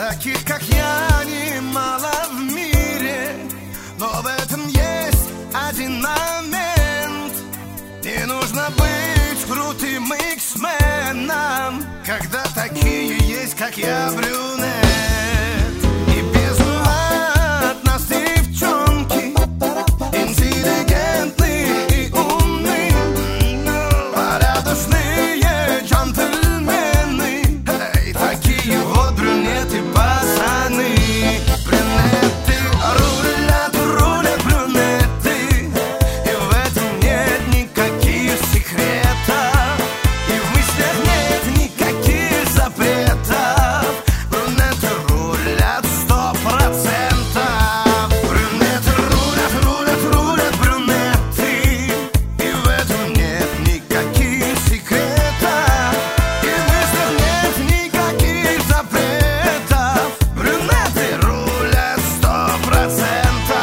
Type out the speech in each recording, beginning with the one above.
Таких, как я, немало в мире, но в этом есть один момент. Не нужно быть крутым иксменом, когда такие есть, как я, брюнет. И без ума от нас девчонки, интеллигентные и умные, порядочные джентльмены. Эй, такие вот брюнеты, пацаны. Брюнеты рулят, рулят брюнеты, и в этом нет никаких секретов, и в мыслях нет никаких запретов. Брюнеты рулят 100%. Брюнеты рулят, рулят, рулят брюнеты, и в этом нет никаких секретов, и в мыслях нет никаких запретов. Брюнеты рулят 100%.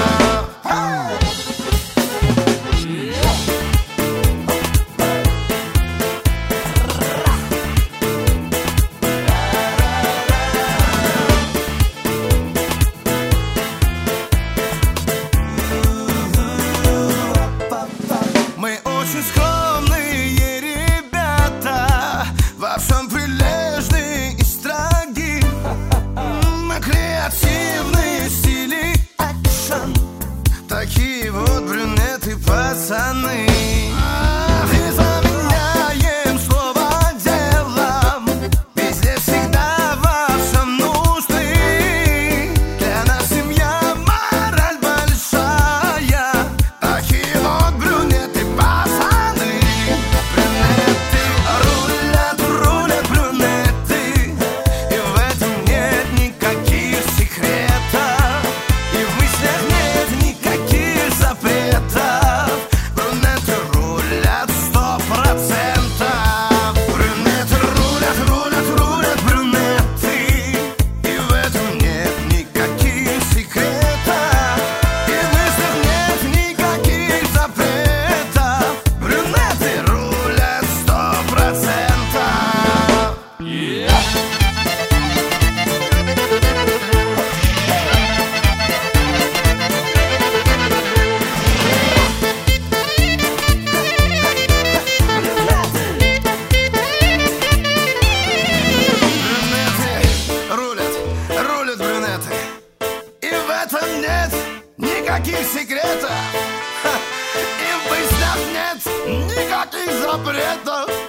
Мы очень скромные ребята, во всем прилежные и строги. Мы креативные, стили экшен, такие вот брюнеты, пацаны. И заменяем слово делом, везде всегда во всем нужны. Для нас семья, мораль большая, такие вот брюнеты, пацаны. Брюнеты рулят, рулят брюнеты, и в этом нет никаких секретов, и в мыслях нет никаких запретов. Брюнеты рулят 100%. Брюнеты рулят, рулят, рулят брюнеты, и в этом нет никаких секретов, и в мыслях нет никаких запретов. Брюнеты рулят 100%. Брюнеты рулят, рулят брюнеты, и в этом нет никаких секретов, и в мыслях нет никаких запретов.